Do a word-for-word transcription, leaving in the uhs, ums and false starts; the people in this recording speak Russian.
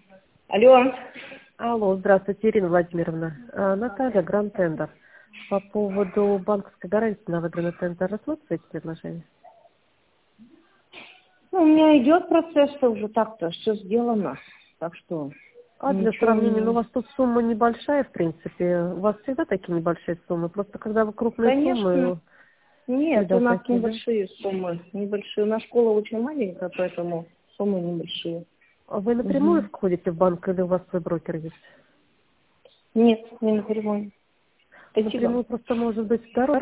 Алло. Алло, здравствуйте, Ирина Владимировна. А, Наталья, Гранд Тендер. По поводу банковской гарантии на выигранный тендер рассматриваете предложение? Ну, у меня идет процесс, что уже так-то все сделано. Так что А для ничего сравнения, ну у не... вас тут сумма небольшая, в принципе. У вас всегда такие небольшие суммы. Просто когда вы крупные Конечно. суммы, Нет, у всегда нас такие, да? небольшие суммы. Небольшие. У нас школа очень маленькая, поэтому суммы небольшие. А вы напрямую Угу. входите в банк или у вас свой брокер есть? Нет, не напрямую. Спасибо. Напрямую просто может быть дороже.